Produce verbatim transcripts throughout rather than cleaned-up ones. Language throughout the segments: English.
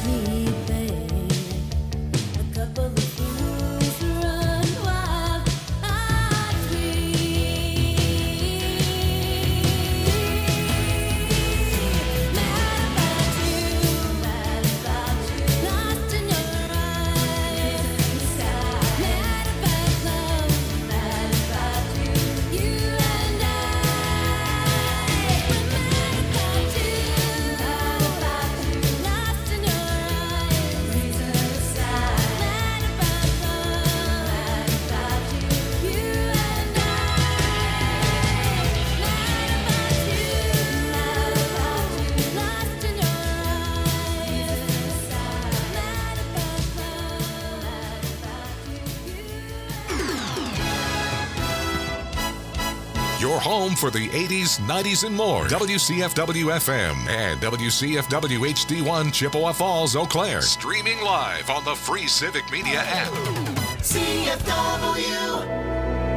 Your home for the eighties, nineties, and more. W C F W F M and W C F W H D one Chippewa Falls, Eau Claire. Streaming live on the free Civic Media app. C F W.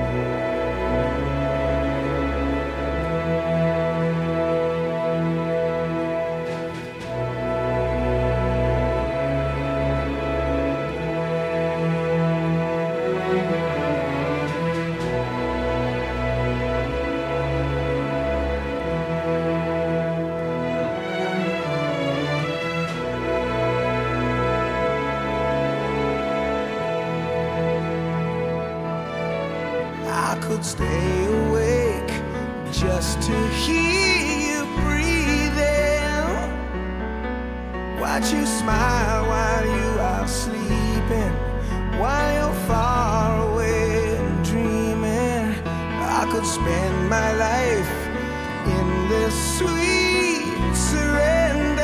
Stay awake just to hear you breathing. Watch you smile while you are sleeping, while you're far away and dreaming. I could spend my life in this sweet surrender.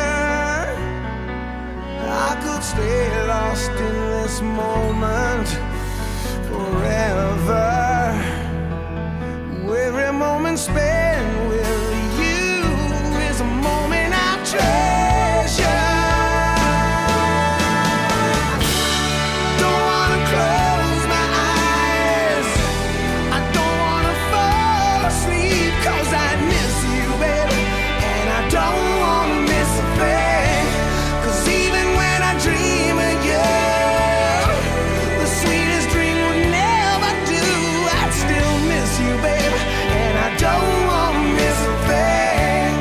I could stay lost in this moment forever. Every moment spent with you is a moment I treasure. Don't wanna close my eyes, I don't wanna fall asleep, 'cause I miss you, baby, and I don't wanna miss a thing. 'Cause even when I dream of you, the sweetest dream would never do. I'd still miss you, baby. I don't want to miss a thing.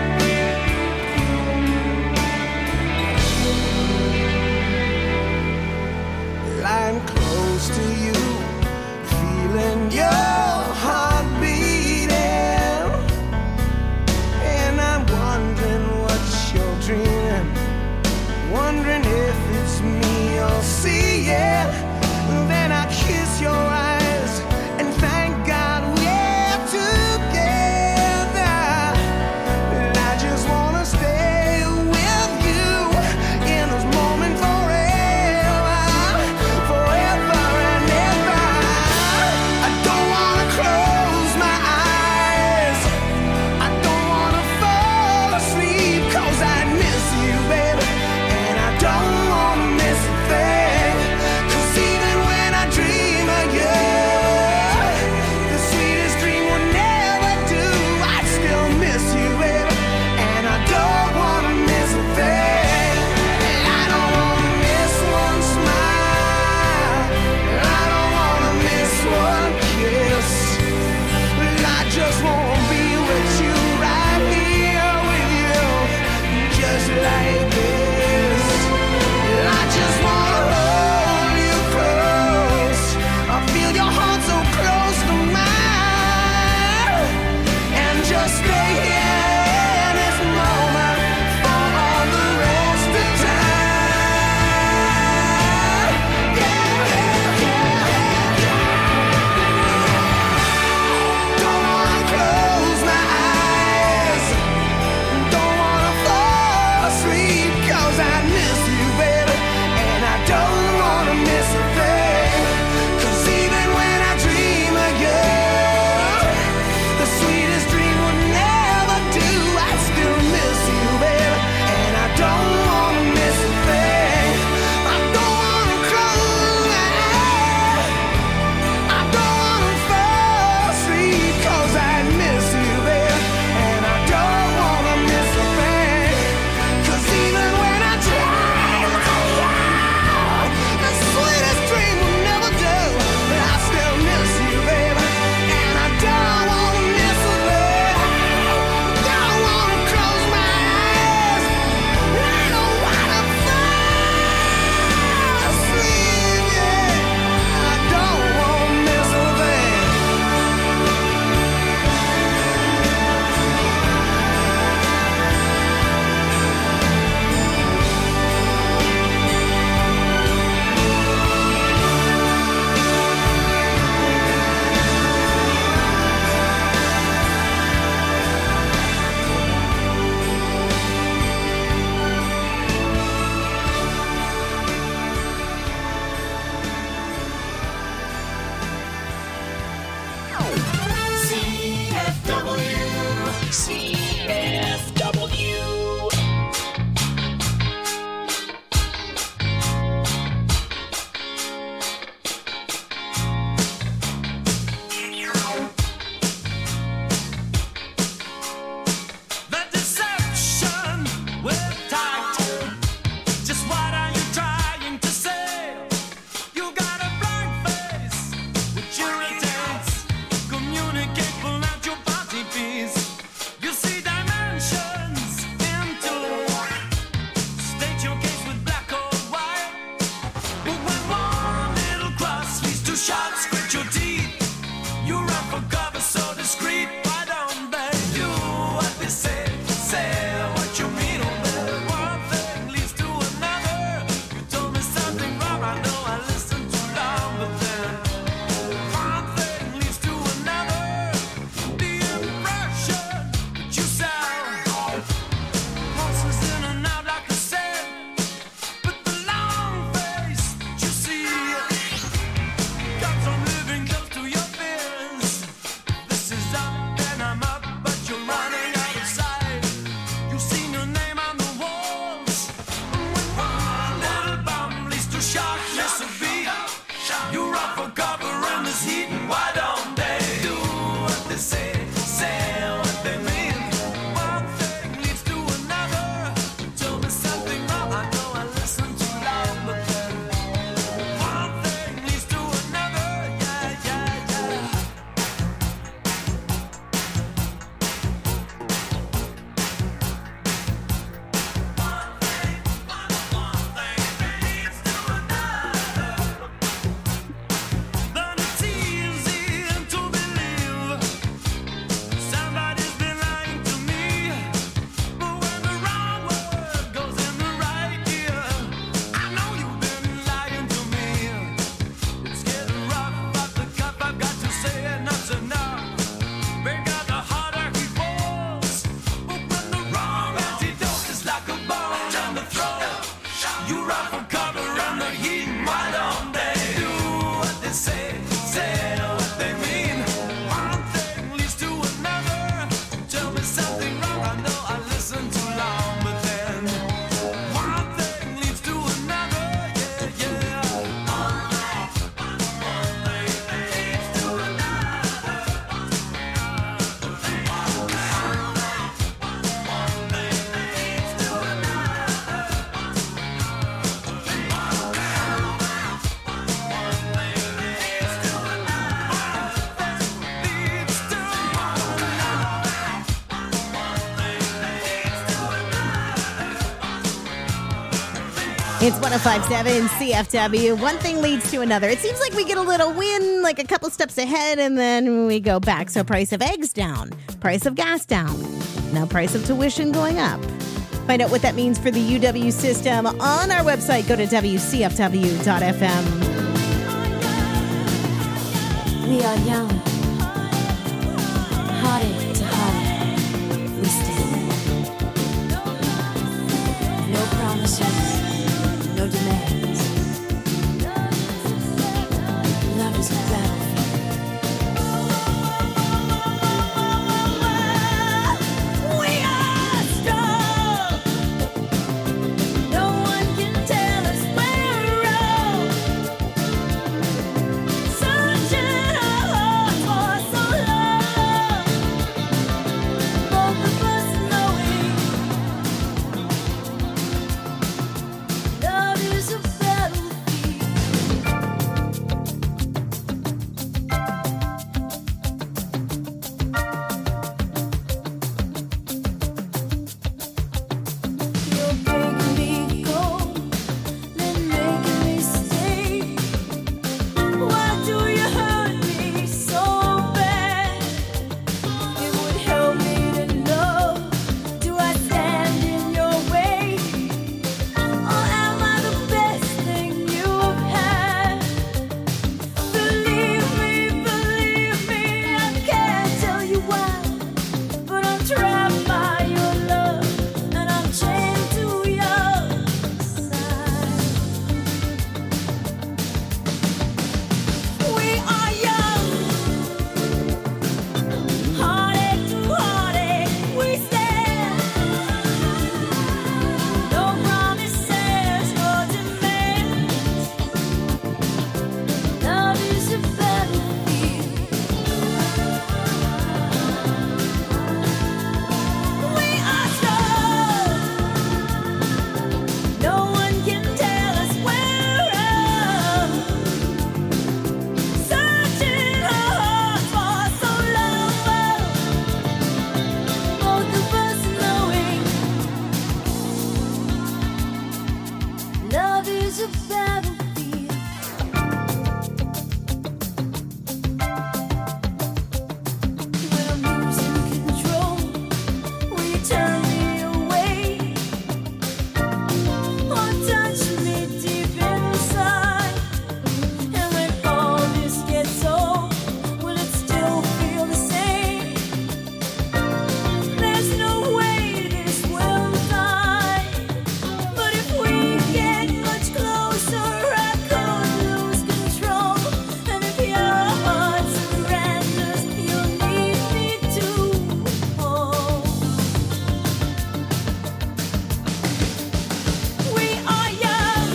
Lying close to you, feeling your heart beating, and I'm wondering what you're dreaming, wondering if it's me you're seeing. Then I kiss your eyes and thank God we're together. And I just wanna stay with you in this moment forever, forever and ever. I don't wanna close my eyes, I don't wanna fall asleep, 'cause I miss you, baby, and I don't wanna miss a thing. 'Cause even when I dream of you, the sweetest dream would never do. I'd still miss you, baby, and I don't wanna miss a thing. I don't wanna miss one smile, I don't wanna miss one kiss. I just wanna be with you, right here with you, just like this. I just wanna hold you close, I feel your heart so close to mine, and just stay here in this moment for all the rest of time. Yeah, yeah, yeah, yeah. Don't wanna close my eyes, don't wanna fall asleep, 'cause I miss you, baby, and I don't wanna miss a thing. 'Cause even when I dream of you, the sweetest dream would never It's one oh five point seven C F W. One thing leads to another. It seems like we get a little win, like a couple steps ahead, and then we go back. So price of eggs down, price of gas down, now price of tuition going up. Find out what that means for the U W system on our website. Go to W C F W dot F M. We are young, heartache to heartache, we stand. No promises, no demands. Love is a battlefield. We are strong. No one can tell us we're wrong. Searching our hearts for so long. Both of us knowing love is a battlefield. You're breaking me cold, then making me stay. Why do you hurt me so bad? It would help me to know, do I stand in your way? Or am I the best thing you've had? Believe me, believe me, I can't tell you why, but I'm trapped by your love, and I'm chained to your side. We are young, heartache to heartache, we stand. No promises, no demands. Love is a battlefield. We are strong. No one can tell us we're wrong. Searching our hearts for so long. Both of us knowing love is a battlefield. When I'm losing control, will you turn me away? Or touch me deep inside? And when all this gets old, will it still feel the same? There's no way this will die. But if we get much closer, I could lose control. And if your heart surrenders, you'll need me to hold. We are young,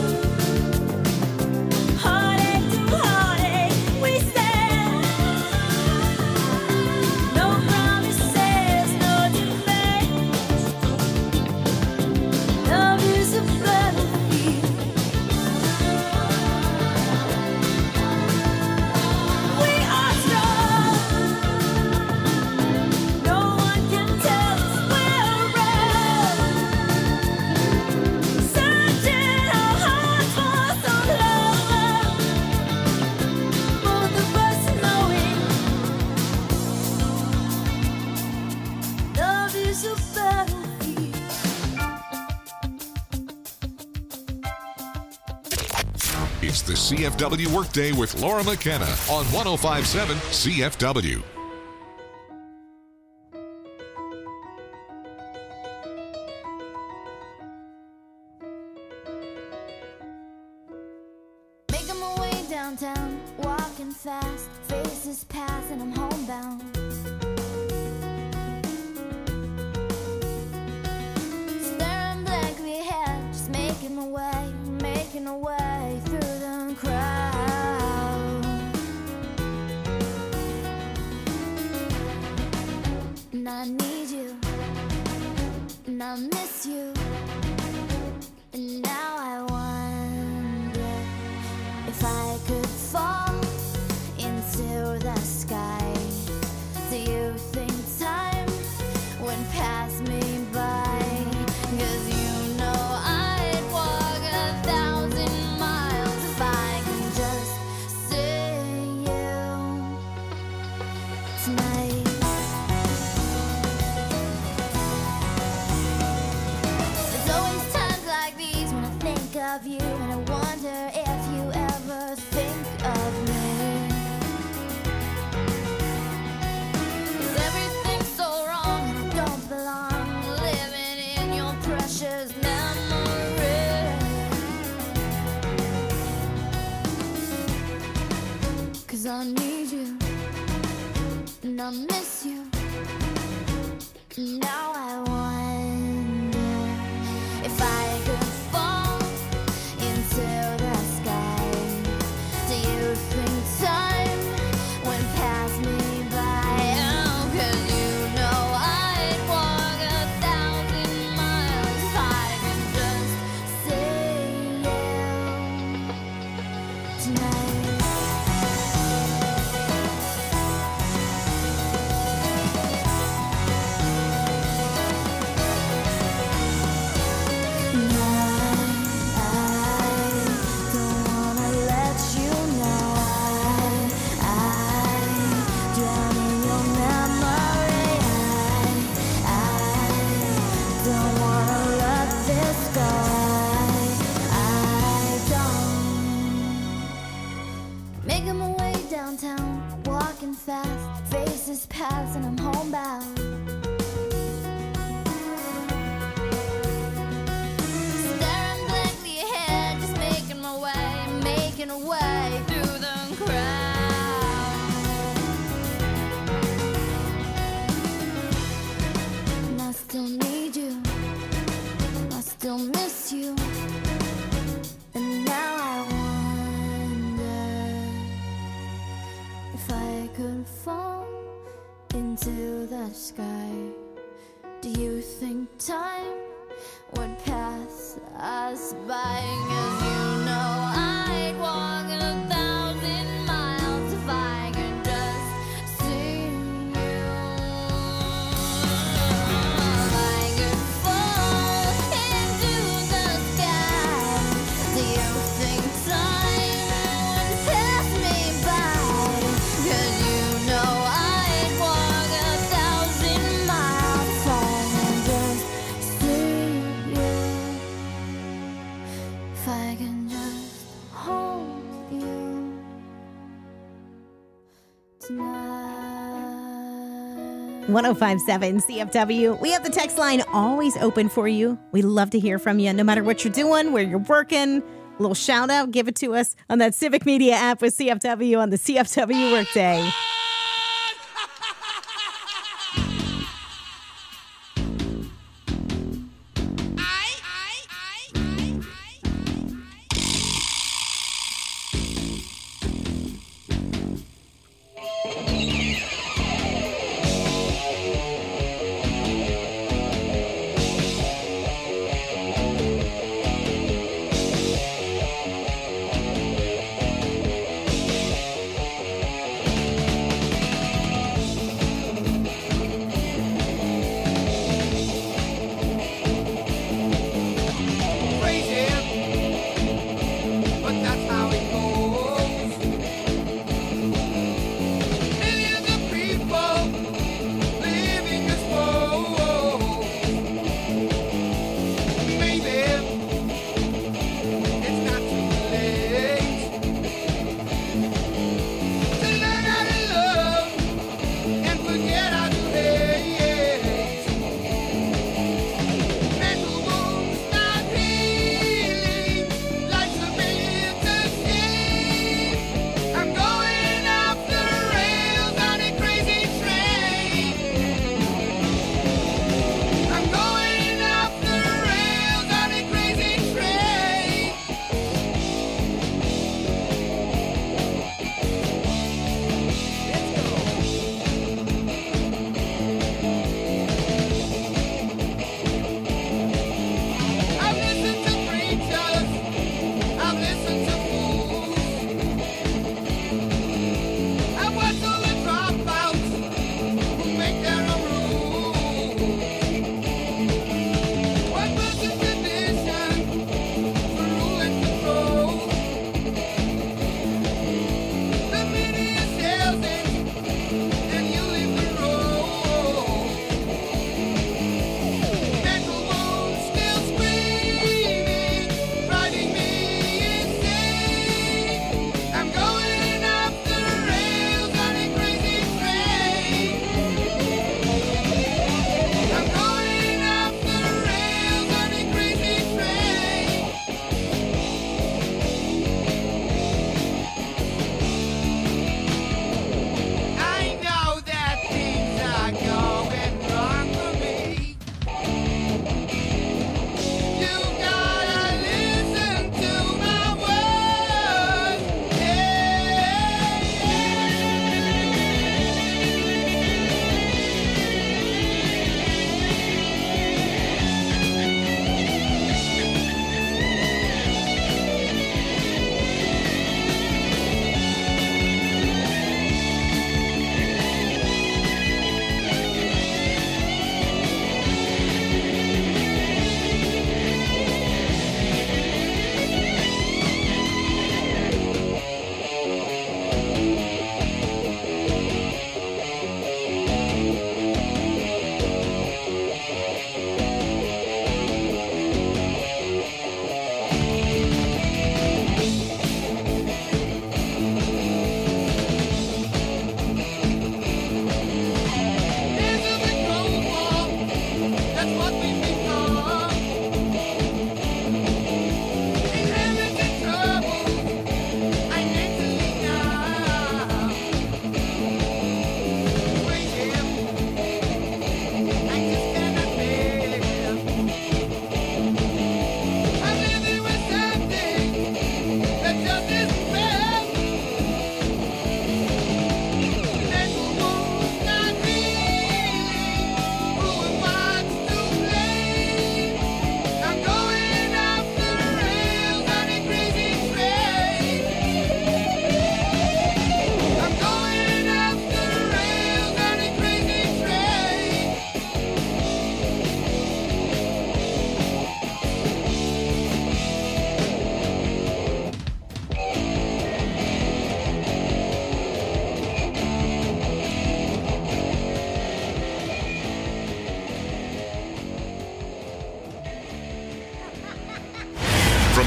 heartache to heartache, we stand. No promises, no demands. Love is a battlefield. We are strong. No one can tell us we're wrong. Searching our hearts for so long. Both of us knowing love is a battlefield. It's the C F W Workday with Laura McKenna on one oh five point seven C F W. Making my way downtown, walking fast, faces pass and I'm homebound. Staring blankly ahead, just making my way, making my way through the crowd. And I need you, and I miss you, and now I wonder if I could fall into the sky. Do you think time went past me by? 'Cause you know I'd walk a the sky. Do you think time would pass us by? 'Cause you know I'd walk a thousand miles if I could just see you. If I could fall into the sky, do you think time would pass me by? 'Cause you know I'd walk a thousand miles if I could just see you. If I can just hold you tonight. one oh five point seven C F W. We have the text line always open for you. We love to hear from you, no matter what you're doing, where you're working. A little shout out, give it to us on that Civic Media app with C F W on the C F W Workday. I'm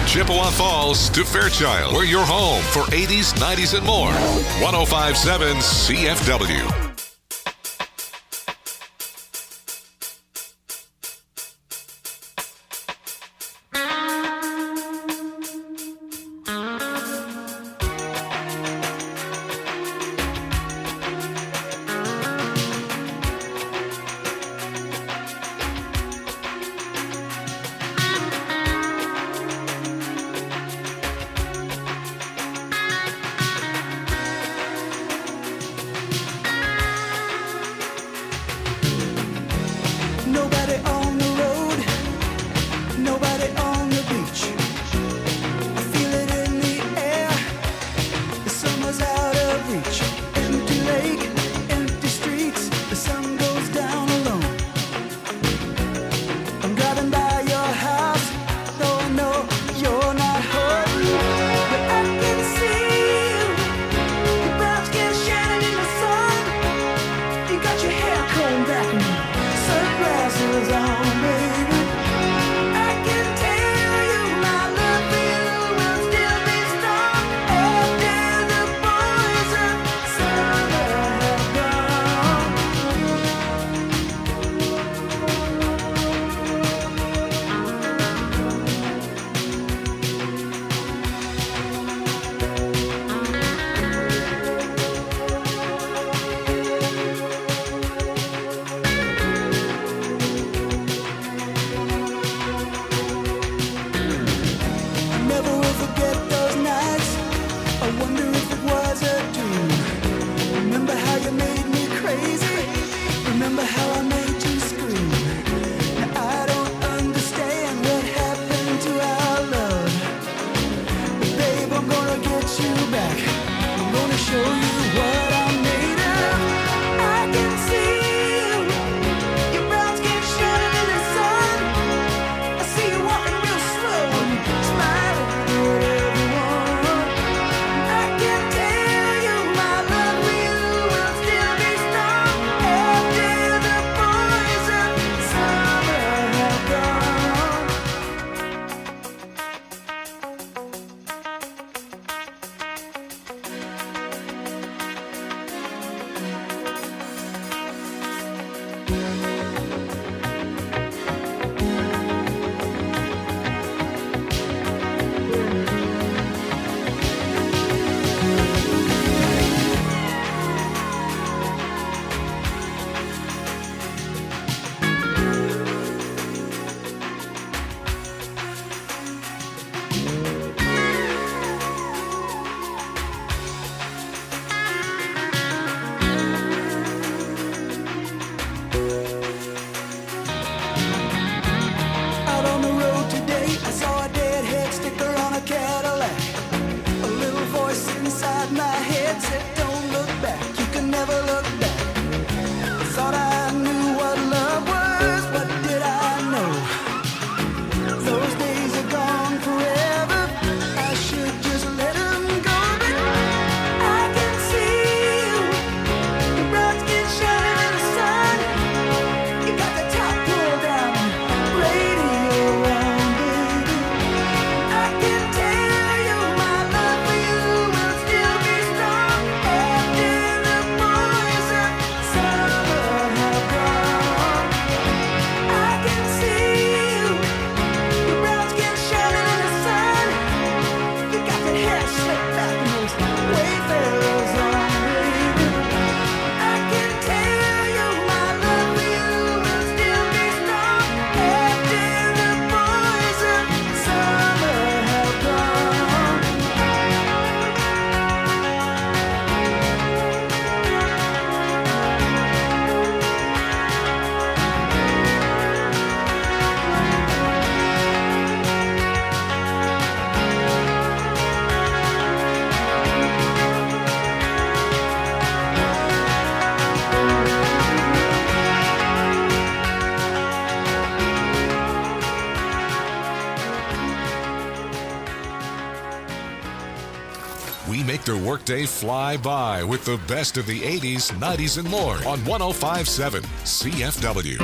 Chippewa Falls to Fairchild. We're your home for eighties, nineties, and more. one oh five point seven C F W. Nobody on the road, nobody on the beach. I feel it in the air, the summer's out of reach. Empty lake, empty streets, the sun goes down alone. I'm driving by your house, though I know you're not home. But I can see you, your brown skin shining in the sun. You got your hair combed back now. Sunglasses on, baby. I can tell you my love for you will still be strong after the boys of summer have gone. Never will forget those nights. I wonder if it was a dream. Remember how you made me crazy? Remember how I made you scream? Now I don't understand what happened to our love. But babe, I'm gonna get you back. I'm gonna show you what I'm made of. I can see you, your brown skin shining in the sun. I see you walking real slow and smiling at everyone. I can tell you my love for you will still be strong after the boys of summer have gone. Out on the road today, I saw a deadhead sticker on a Cadillac. A little voice inside my head said, don't look back, you can never look back. I thought I knew what love was, what did I know? Those days are gone forever, I should just let them go. But I can see you, your brown skin shining in the sun. You got the top pulled down, radio on, baby. I can tell you my love for you will still be strong after the boys of summer have gone. I can see you, your brown skin shining in the sun. You got that hair slicked back and those wayfarers on, baby. I can tell you my love for you will still be strong after the boys of summer have gone. We make their workday fly by with the best of the eighties, nineties, and more on one oh five point seven C F W.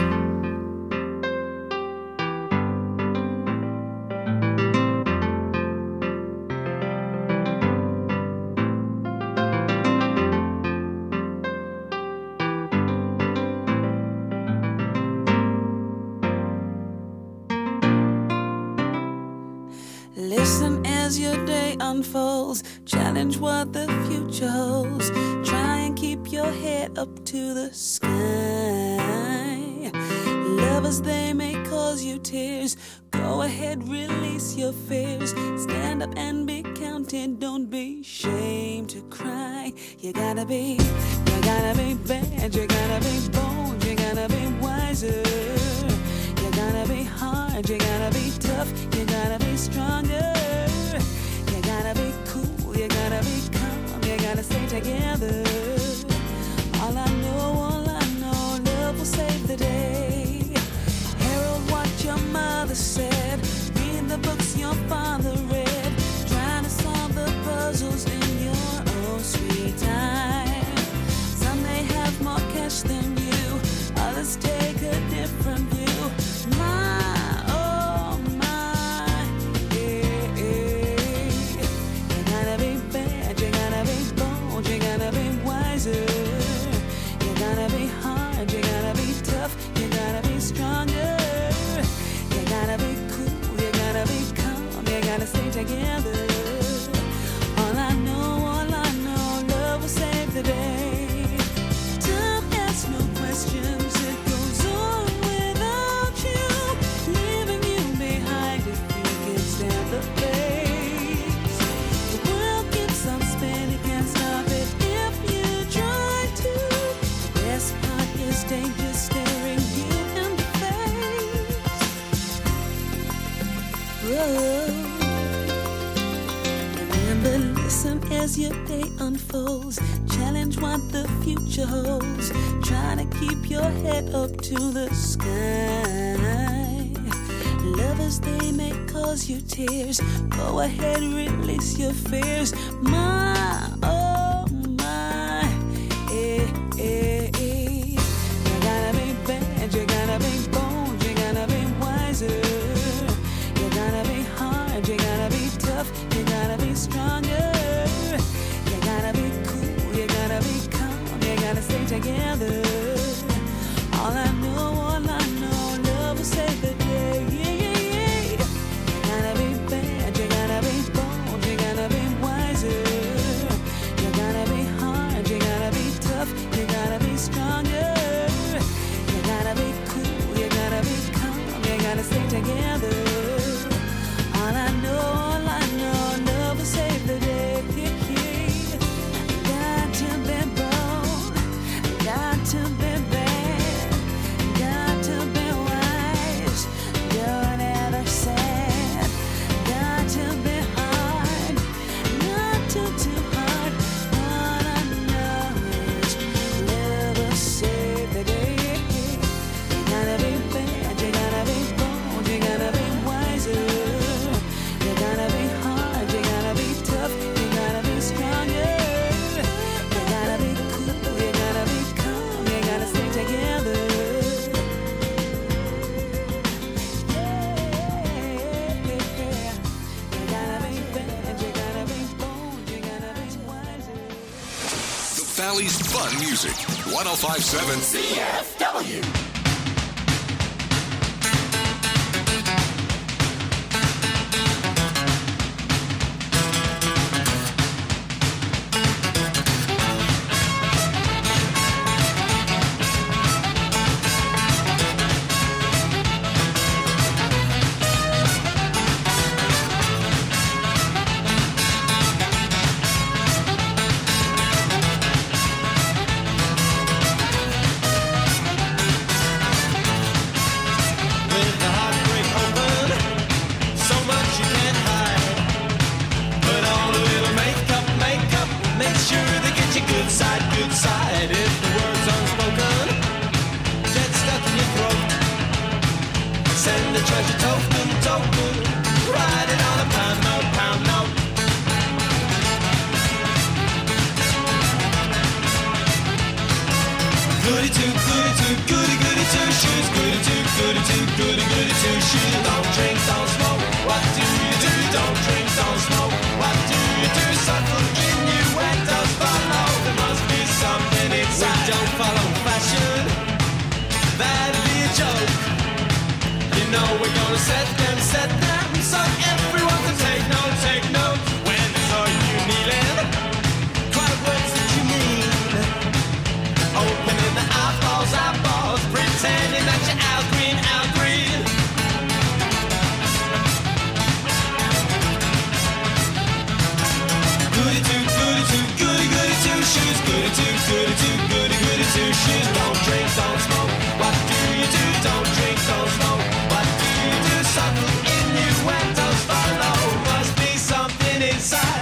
as your day unfolds. Challenge what the future holds. Try and keep your head up to the sky. Lovers, they may cause you tears. Go ahead, release your fears. Stand up and be counted. Don't be ashamed to cry. You gotta be, you gotta be bad. You gotta be bold. You gotta be wiser. You gotta be hard. You gotta be tough. You gotta be stronger. You gotta be cool. You gotta be calm. You gotta stay together. All I know, all I know, love will save the day. Herald what your mother said. Read the books your father read. Trying to solve the puzzles in your own sweet time. Some may have more cash than you. Others take a different view. My, oh my, yeah, yeah. You gotta be bad. You gotta be bold. You gotta be wiser. You gotta be hard. You gotta be tough. You gotta be stronger. You gotta be cool. You gotta be calm. You gotta stay together. All I know, all I know, love will save the day. Time asks no questions. It goes on without you, leaving you behind if you can stand the pace. The world keeps on spinning, can't stop it if you try to. The best part is danger staring you in the face. Whoa. Remember, listen as your day unfolds. Challenge what the future holds. Try to keep your head up to the sky. Lovers, they may cause you tears. Go ahead, release your fears. My, oh my, eh, eh, eh. You gotta be bad, you gotta be bold, you gotta be wiser. You gotta be hard, you gotta be tough, you gotta be stronger. You gotta be cool, you gotta be calm, you gotta stay together. All I know, all I know, love will save the day. Yeah, yeah, yeah. You gotta be bad, you gotta be bold, you gotta be wiser. You gotta be hard, you gotta be tough, you gotta be stronger. You gotta be cool, you gotta be calm, you gotta stay together. All I know, all I know, love will save the day. Got to be bold, got to be bad, got to be wise, don't ever sad. Got to be hard, not too too hard. All I know is love will save the day. You gotta be bad, you gotta be bold, you gotta be wiser. You gotta be hard, you gotta be tough, you gotta be stronger. You gotta be cool, you gotta be calm, you gotta stay together. Yeah, you gotta be bad, you gotta be bold, you gotta be wiser. The Valley's fun music. one oh five point seven C F W. With the heartbreak open, so much you can't hide. Put on a little makeup, makeup, make sure they get you good side, good side. If the words unspoken get stuck in your throat, send a treasure token, token, write it on a pound note, pound note. Goody two, goody two, goody goody two shoes. Goody two, goody two, goody goody two shoes. Don't drink, don't smoke. What do you do? Don't drink, don't smoke. What do you do? Suckle in you and does follow. There must be something inside. We don't follow fashion. That'd be a joke. You know we're gonna set them, set them, so everyone can take note, take note. shoes. Don't drink, don't smoke. What do you do? Don't drink, don't smoke. What do you do? Subtle innuendos follow. Must be something inside.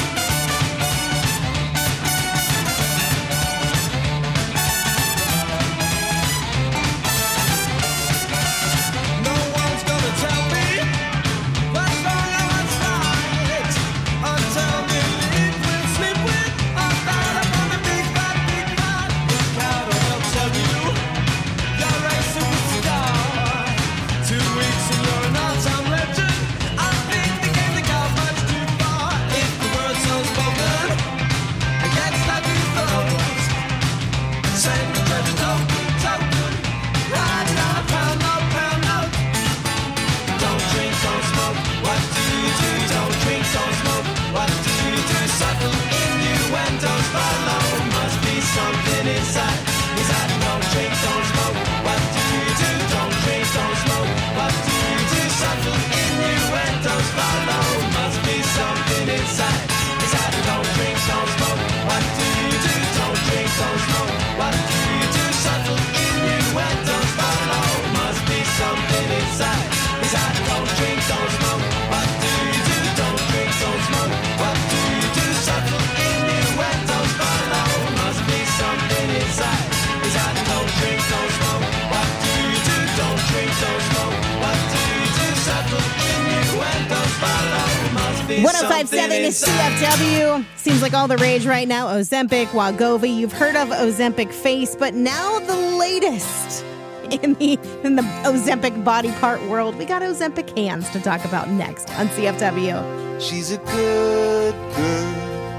No one's gonna tell me what's wrong and what's right until we live with, sleep with, or die upon a big bad, big bad. The crowd will tell you you're a superstar. Two weeks and you're an all-time legend. I think the game they got much too far. If the word's unspoken against that new throws, send the treasure token, token, riding on a pound note, pound note. Don't drink, don't smoke. What do you do? Don't drink, don't smoke. What do you do? Subtle innuendos follow. Must be something inside. Inside. Don't drink, don't smoke. What do you do? Don't drink, don't smoke. What do you do? Subtle innuendos follow. Must be something inside. Inside. Don't drink, don't smoke. What do you do? Don't drink, don't smoke. What do you do? Subtle innuendos follow. Must be something inside. Inside. Don't drink, don't smoke. What do you do? Don't drink, don't smoke. What do you do? Subtle innuendos follow. Must be something inside. Inside. Don't drink, don't smoke. What do you do? Don't drink, don't smoke. What do you do? Subtle innuendos follow. Must be one oh five something seven is C inside. F W. Seems like all the rage right now. Ozempic, Wegovy. You've heard of Ozempic face, but now the latest in the in the Ozempic body part world. We got Ozempic hands to talk about next on C F W. She's a good girl,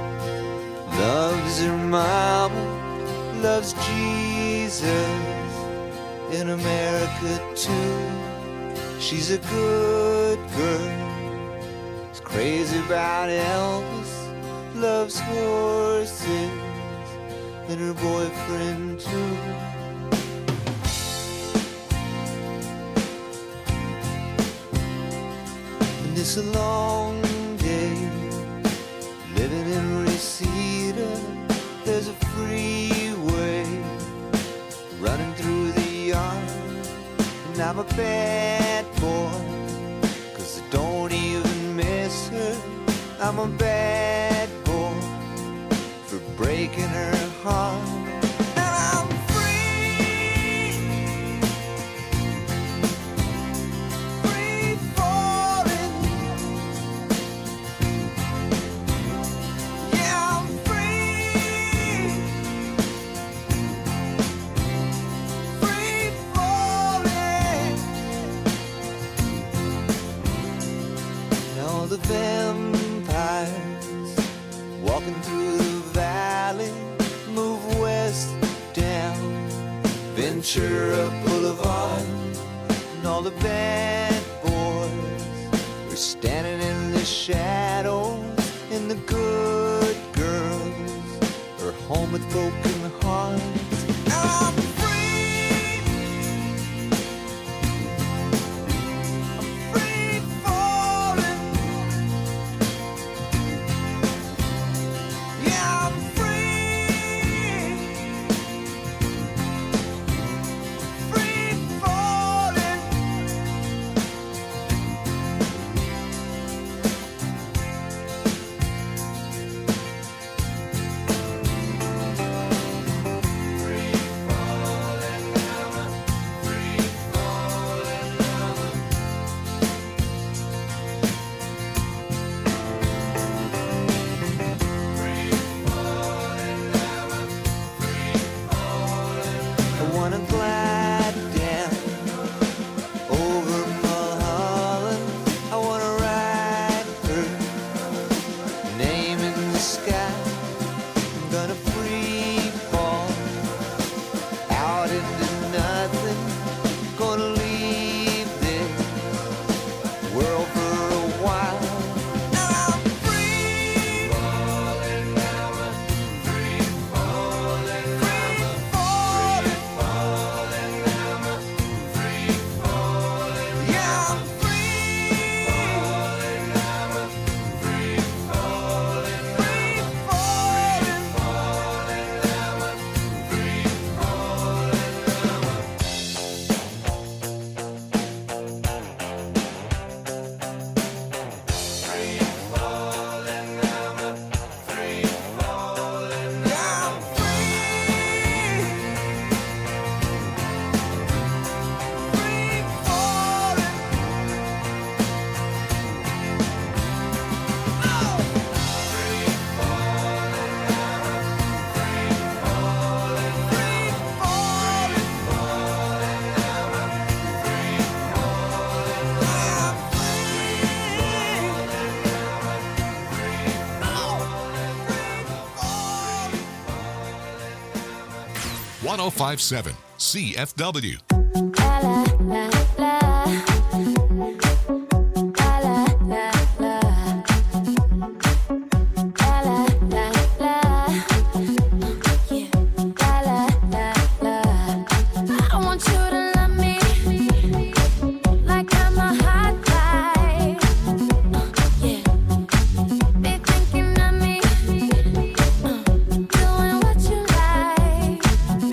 loves her mama, loves Jesus, in America too. She's a good girl, is crazy about Elvis, loves horses, and her boyfriend too. And it's a long day, living in Reseda. There's a freeway running through the yard. And I'm a bad boy, 'cause I don't even miss her. I'm a bad boy for breaking her heart. And I'm free, free falling. Yeah, I'm free, free falling. And all the vampires walking through the valley move west down Ventura Boulevard. And all the bad boys are standing in the shadows, and the good girls are home with broken hearts. I'm free, I'm free falling. Yeah, I'm free, free falling. one oh five point seven C F W. La la la la. La la la la. La la la la. Yeah. La la la la. I want you to love me like I'm a hot guy. Yeah. Be thinking of me, uh, doing what you like.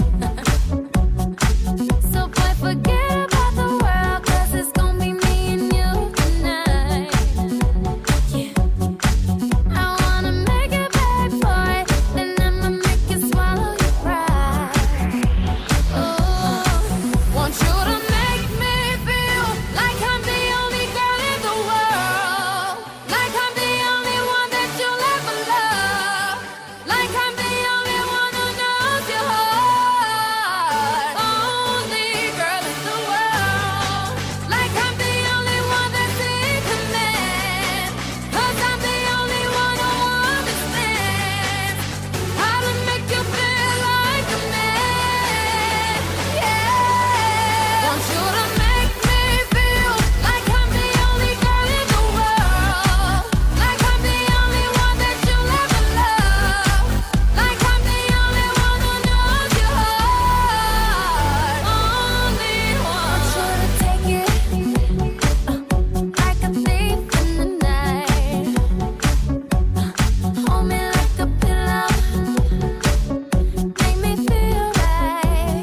So boy, forget about the world, 'cause it's gonna be me and you tonight. Yeah. I wanna make it back for it, then I'ma make you swallow your pride. Oh, want you to make me feel like I'm the only girl in the world, like I'm the only one that you'll ever love, like I'm the only one who knows your heart. Only girl in the world, like I'm the only one that's in command, 'cause I'm the only one who understands how to make you feel like a man. Yeah. Want you to make me feel like I'm the only girl in the world, like I'm the only one that you'll ever love, like I'm the only one who knows your heart. Only one. Want you to take it uh, like a thief in the night. Uh, hold me like a pillow, make me feel right.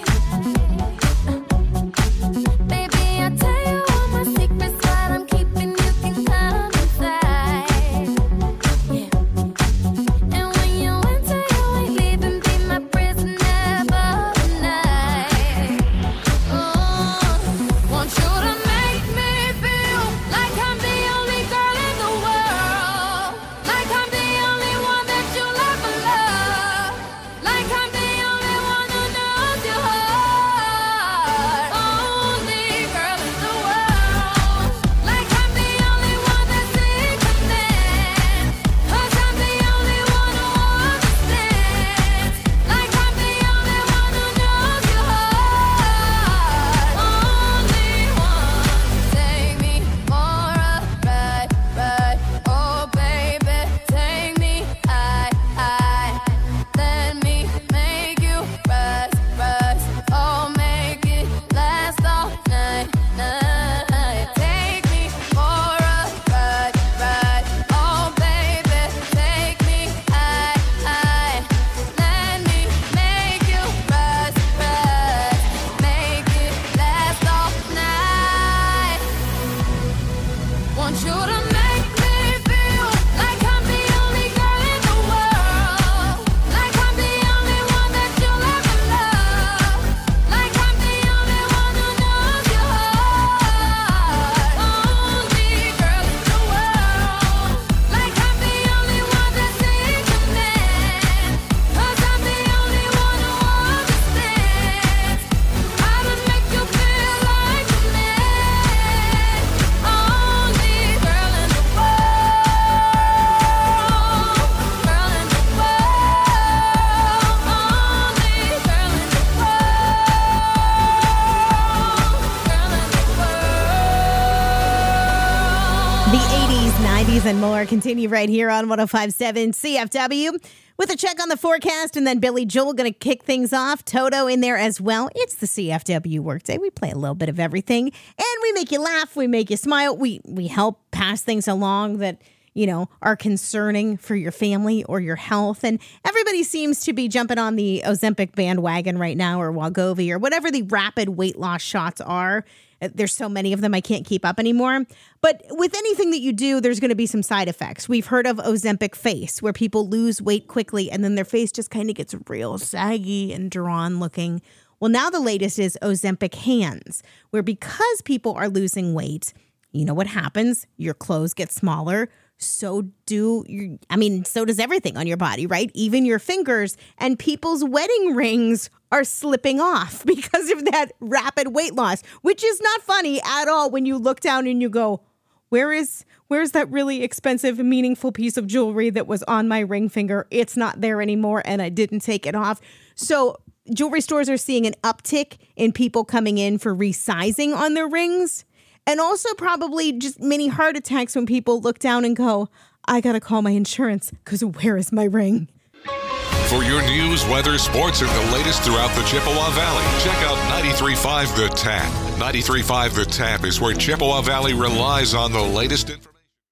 Baby, I'll tell you all my secrets, what I'm keeping, you can come inside. Yeah. And when you enter, you ain't leaving, be my prisoner for the night. Oh, want you to make me feel like I'm the only girl in the world, like I'm the only one that you'll ever love, like I'm the only one who knows your heart. Only girl in the world, like I'm the only one that's in command, 'cause I'm the only one who understands, like I'm the only one who knows your heart. Only one. Take me for a ride, ride. Oh baby, take me high, high. Let me make you rise, rise. Oh, make it last all night, night. Take me for a ride, ride. Oh baby, take me high, high. Let me make you rise, rise. Make it last all night. Want you to make me feel like I'm the only girl in the world, like I'm the only one that you'll ever love, like I'm the only one who knows your heart. Only girl in the world, like I'm the only one that's in command, 'cause I'm the only one who understands how to make you feel like a man. Only girl in the world, girl in the world, only girl in the world, girl in the world. The eighties, nineties, and more continue right here on one oh five point seven C F W with a check on the forecast, and then Billy Joel going to kick things off. Toto in there as well. It's the C F W Workday. We play a little bit of everything, and we make you laugh. We make you smile. We we help pass things along that, you know, are concerning for your family or your health. And everybody seems to be jumping on the Ozempic bandwagon right now, or Wegovy, or whatever the rapid weight loss shots are. Uh, There's so many of them, I can't keep up anymore. But with anything that you do, there's going to be some side effects. We've heard of Ozempic face, where people lose weight quickly and then their face just kind of gets real saggy and drawn looking. Well, now the latest is Ozempic hands, where because people are losing weight, you know what happens? Your clothes get smaller. So do your, I mean, so does everything on your body, right? Even your fingers, and people's wedding rings are slipping off because of that rapid weight loss, which is not funny at all when you look down and you go, where is, where's that really expensive, meaningful piece of jewelry that was on my ring finger? It's not there anymore and I didn't take it off. So jewelry stores are seeing an uptick in people coming in for resizing on their rings. And also probably just many heart attacks when people look down and go, I got to call my insurance because where is my ring? For your news, weather, sports, and the latest throughout the Chippewa Valley, check out ninety-three point five The Tap. ninety-three point five The Tap is where Chippewa Valley relies on the latest information.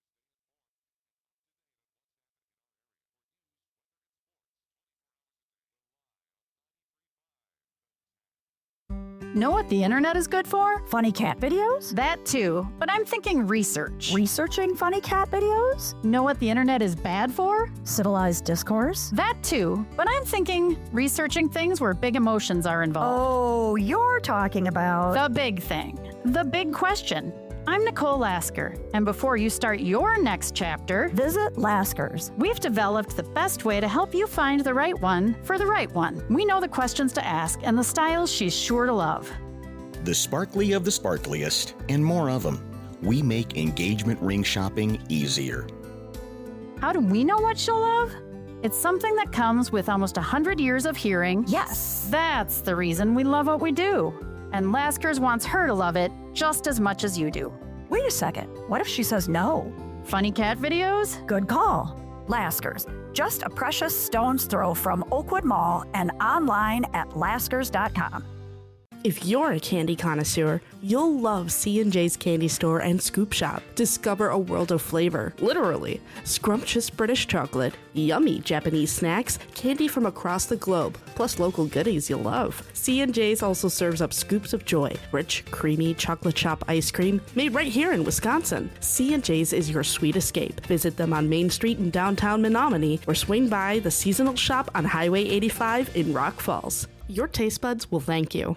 Know what the internet is good for? Funny cat videos? That too, but I'm thinking research. Researching funny cat videos? Know what the internet is bad for? Civilized discourse? That too, but I'm thinking researching things where big emotions are involved. Oh, you're talking about... The big thing. The big question. I'm Nicole Lasker, and before you start your next chapter, visit Lasker's. We've developed the best way to help you find the right one for the right one. We know the questions to ask and the styles she's sure to love. The sparkly of the sparkliest, and more of them. We make engagement ring shopping easier. How do we know what she'll love? It's something that comes with almost one hundred years of hearing. Yes. That's the reason we love what we do. And Laskers wants her to love it just as much as you do. Wait a second. What if she says no? Funny cat videos? Good call. Laskers, just a precious stone's throw from Oakwood Mall and online at laskers dot com. If you're a candy connoisseur, you'll love C and J's Candy Store and Scoop Shop. Discover a world of flavor, literally. Scrumptious British chocolate, yummy Japanese snacks, candy from across the globe, plus local goodies you'll love. C and J's also serves up scoops of joy, rich, creamy chocolate chop ice cream made right here in Wisconsin. C and J's is your sweet escape. Visit them on Main Street in downtown Menominee or swing by the seasonal shop on Highway eighty-five in Rock Falls. Your taste buds will thank you.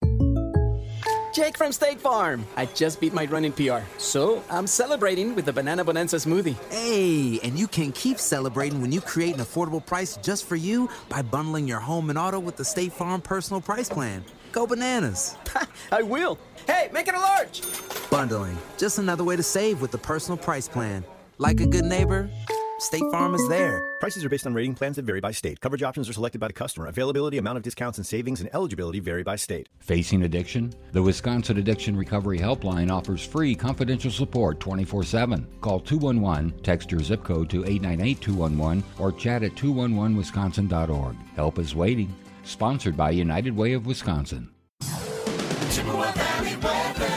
Jake from State Farm. I just beat my running P R, so I'm celebrating with the Banana Bonanza smoothie. Hey, and you can keep celebrating when you create an affordable price just for you by bundling your home and auto with the State Farm Personal Price Plan. Go bananas. I will. Hey, make it a large. Bundling, just another way to save with the Personal Price Plan. Like a good neighbor, State Farm is there. Prices are based on rating plans that vary by state. Coverage options are selected by the customer. Availability, amount of discounts and savings, and eligibility vary by state. Facing addiction? The Wisconsin Addiction Recovery Helpline offers free confidential support twenty-four seven. Call two one one, text your zip code to eight nine eight two one one, or chat at two one one wisconsin dot org. Help is waiting. Sponsored by United Way of Wisconsin. Chippewa Valley weather.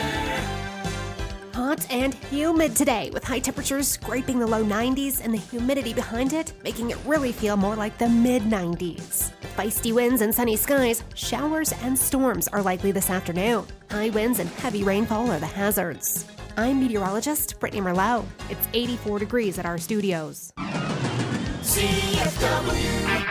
Hot and humid today, with high temperatures scraping the low nineties and the humidity behind it making it really feel more like the mid nineties. With feisty winds and sunny skies, showers and storms are likely this afternoon. High winds and heavy rainfall are the hazards. I'm meteorologist Brittany Merlot. It's eighty-four degrees at our studios. C F W.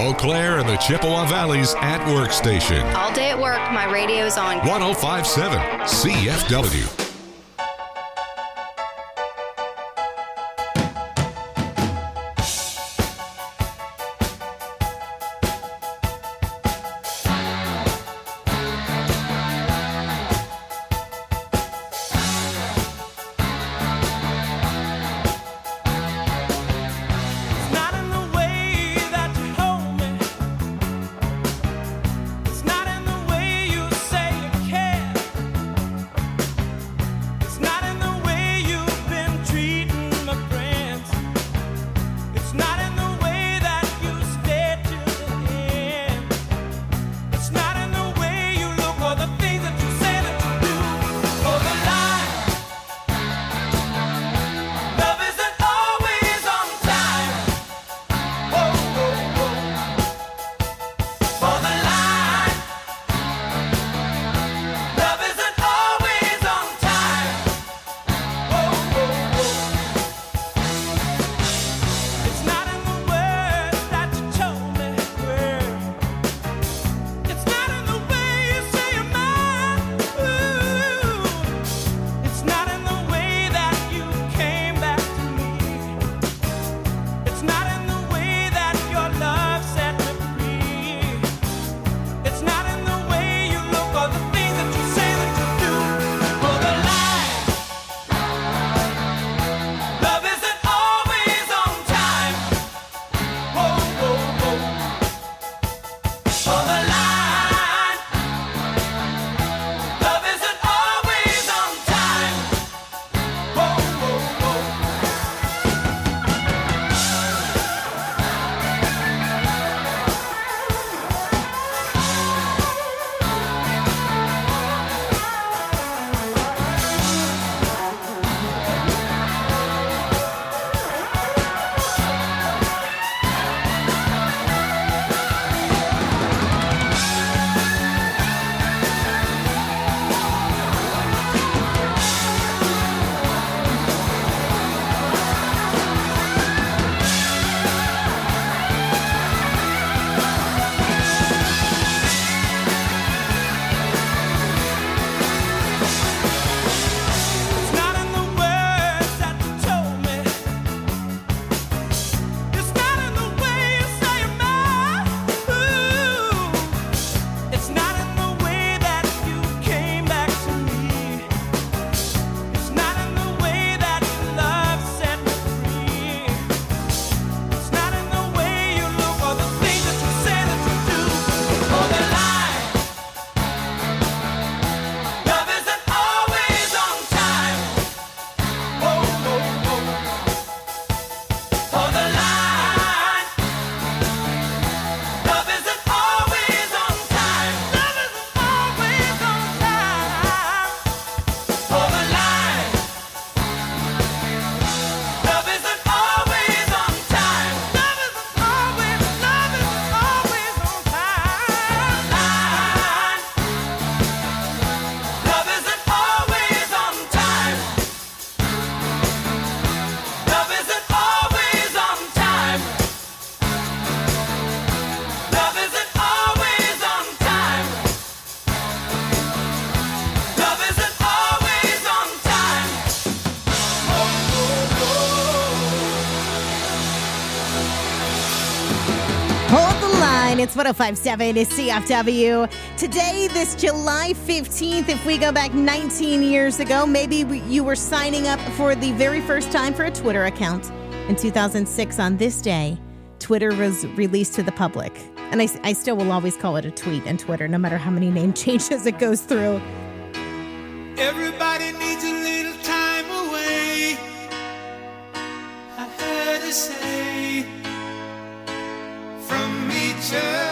Eau Claire and the Chippewa Valley's at work station. All day at work, my radio's on. one oh five point seven C F W. It's one oh five point seven is C F W. Today, this July fifteenth, if we go back nineteen years ago, maybe you were signing up for the very first time for a Twitter account. In two thousand six, on this day, Twitter was released to the public. And I, I still will always call it a tweet and Twitter, no matter how many name changes it goes through. Everybody needs a little time away. I heard her say from each other.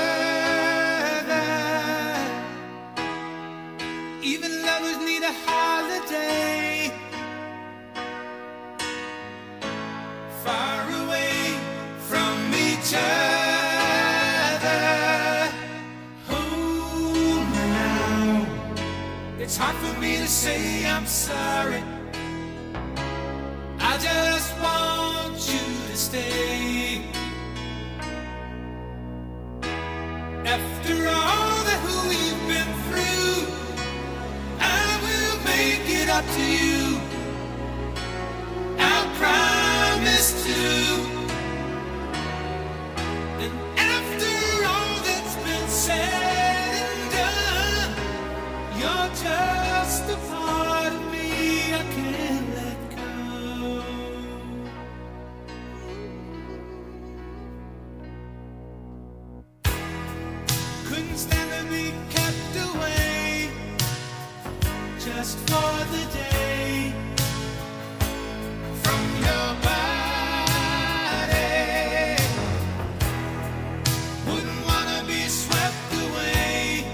Even lovers need a holiday. Far away from each other. Hold me now. It's hard for me to say I'm sorry. I just want you to stay. After all that we've been through, I will make it up to you. I promise to. And after all that's been said and done, you're just a part of me I can't let go. Couldn't stand to be kept away just for the day from your body. Wouldn't wanna be swept away,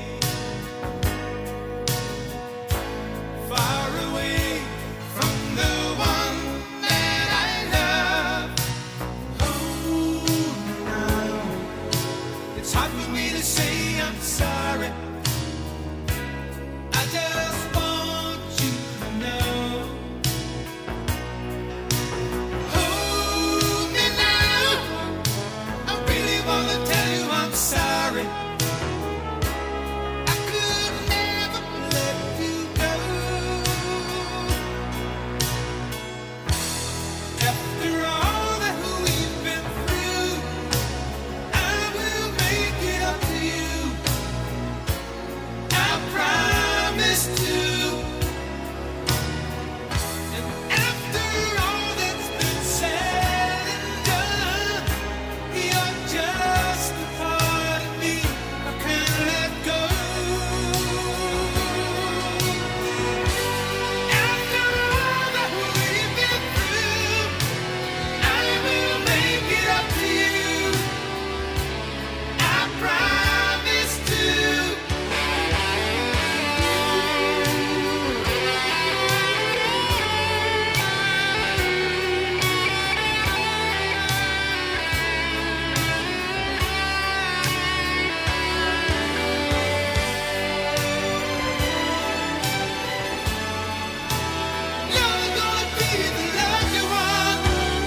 far away from the one that I love. Oh, no, it's hard for me to say I'm sorry. I just want you to know. Hold me now. I really wanna tell you I'm sorry. I could never let you go. After all that we've been through, I will make it up to you. I promise to. And after all that's been said and done, you're just a part of me I can't let go. After all that we've been through, I will make it up to you. I promise to. You're gonna be the lucky one.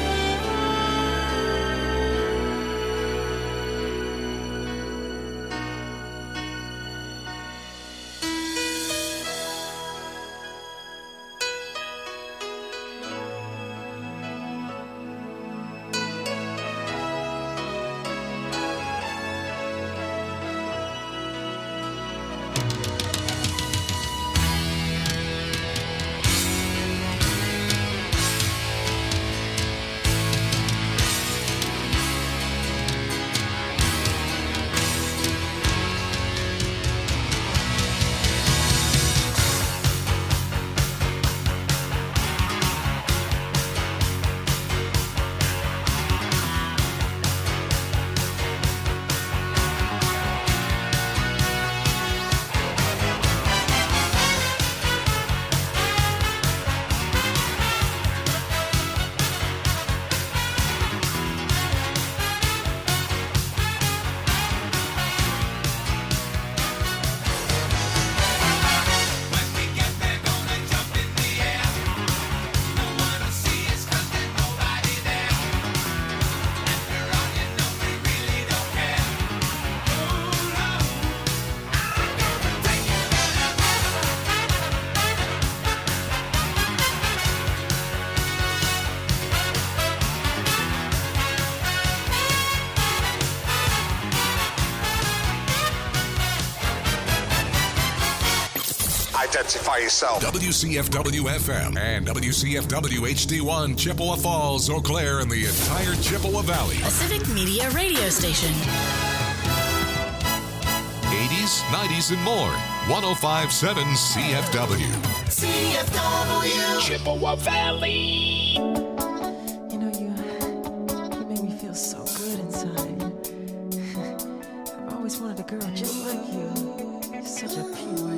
Identify yourself. W C F W F M and W C F W H D one, Chippewa Falls, Eau Claire, and the entire Chippewa Valley. A Civic Media radio station. eighties, nineties, and more. one oh five point seven C F W. C F W Chippewa Valley. You know, you, you make me feel so good inside. I've always wanted a girl just like you. You're such a pure